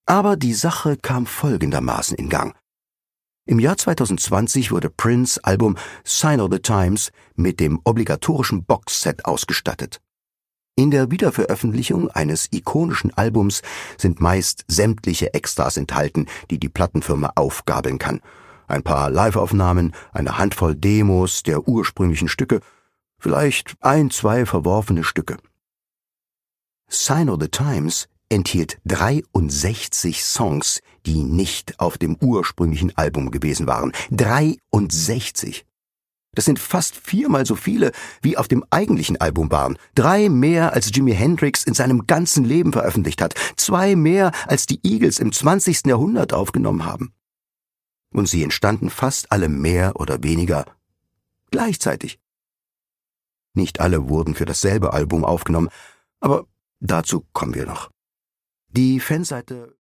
Aber die Sache kam folgendermaßen in Gang. Im Jahr 2020 wurde Prince' Album Sign of the Times mit dem obligatorischen Boxset ausgestattet. In der Wiederveröffentlichung eines ikonischen Albums sind meist sämtliche Extras enthalten, die die Plattenfirma aufgabeln kann. Ein paar Liveaufnahmen, eine Handvoll Demos der ursprünglichen Stücke, vielleicht 1, 2 verworfene Stücke. Sign of the Times enthielt 63 Songs, die nicht auf dem ursprünglichen Album gewesen waren. 63! Das sind fast 4-mal so viele, wie auf dem eigentlichen Album waren. 3 mehr, als Jimi Hendrix in seinem ganzen Leben veröffentlicht hat. 2 mehr, als die Eagles im 20. Jahrhundert aufgenommen haben. Und sie entstanden fast alle mehr oder weniger gleichzeitig. Nicht alle wurden für dasselbe Album aufgenommen, aber dazu kommen wir noch. Die Fanseite